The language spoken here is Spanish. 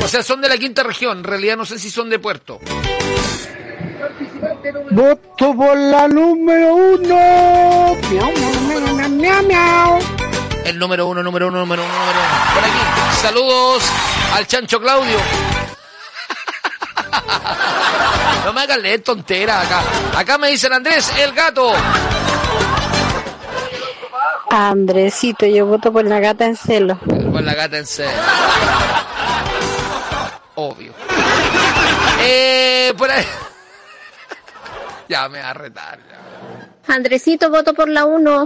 sea, son de la quinta región. En realidad no sé si son de Puerto. Voto por la número 1. Miau, miau, miau, miau, miau. El número uno. Por aquí. Saludos al Chancho Claudio. No me hagan leer tonteras acá. Acá me dicen Andrés, el gato. Andresito, yo voto por la gata en celo. Por la gata en celo. Obvio. Por ahí. Ya me va a retar. Ya. Andresito, voto por la 1.